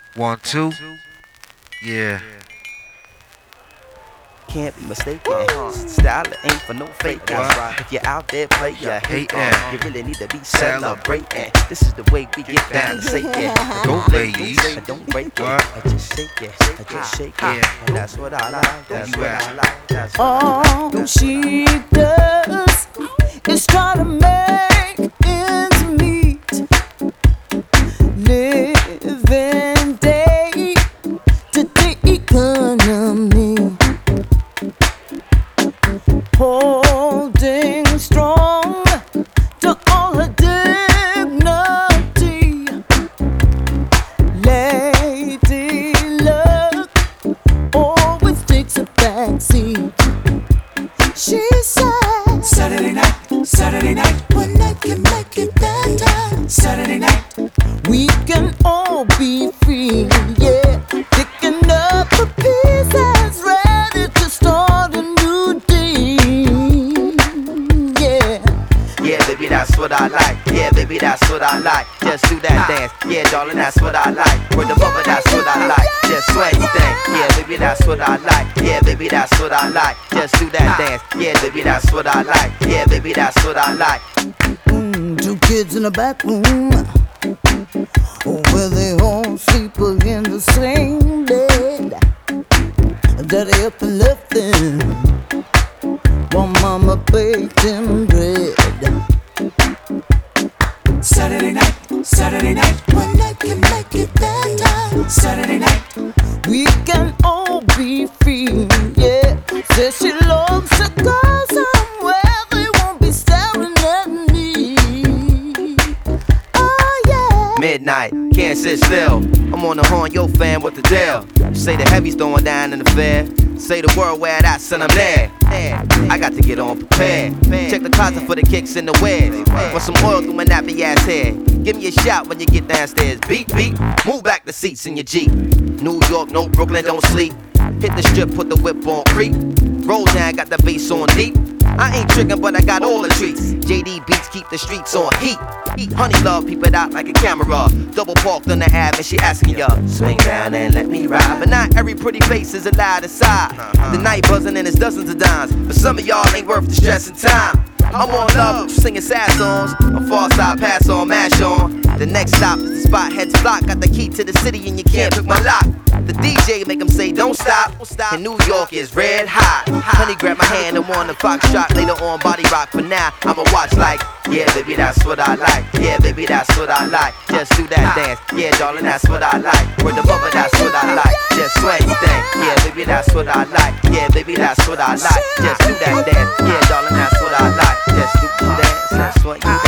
One, two. Yeah. Can't be mistaken. Style ain't for no fake. Right. If you're out there play, you hate you really need to be celebrating. This is the way we get down and say it. Don't ladies. Don't break it. I just shake it. I just shake it. And that's what I like. That's what I like. That's what I like. All she does is try to make ends meet. Living day to the economy. Holding strong to all her dignity. Lady luck always takes a backseat. She said Saturday night, one night can make it better. Saturday night, we can all be free, yeah. Picking up the pieces, ready to start a new day, yeah. Yeah, baby, that's what I like. Yeah, baby, that's what I like. Just do that dance. Yeah, darling, that's what I like. Word above it, that's what I like. Just sway thing. Yeah, baby, that's what I like. Yeah, baby, that's what I like. Just do that dance. Yeah, baby, that's what I like. Yeah, baby, that's what I like. Two kids in the back room, where they all sleep in the same bed. Daddy up and left them while mama baked him bread. Saturday night, one night can make it better. Saturday night, we can all be free, yeah. Says she loves to go somewhere they won't be staring at me. Oh yeah. Midnight, can't sit still. I'm on the horn, yo fam, what the deal? You say the heavy's going down in the fair. Say the word where I son, I'm there. I got to get on prepared. Check the closet for the kicks and the wears. Want some oil through my nappy ass hair. Give me a shot when you get downstairs. Beat, beat, move back the seats in your Jeep. New York, no Brooklyn, don't sleep. Hit the strip, put the whip on creep. Roll down, got the bass on deep. I ain't tricking, but I got all the treats. JD Beats keep the streets on heat. Honey love, peep it out like a camera. Double parked on the Ave and she asking ya, swing down and let me ride. But not every pretty face is allowed to side. The night buzzing and it's dozens of dimes. But some of y'all ain't worth the stress and time. I'm on love, singing sad songs. I'm far side, pass on, mash on. The next stop is the spot, heads block. Got the key to the city and you can't pick my lock. The DJ make them say don't stop. And New York is red hot. Honey grab my hand and want a fox shot. Later on body rock. For now I'ma watch like, yeah baby that's what I like. Yeah baby that's what I like. Just do that dance. Yeah darling that's what I like. Word above it that's what I like. Just sway thing. Yeah baby that's what I like. Yeah baby that's what I like. Just do that dance. Yeah darling that's what I like. Just do the dance. That's what you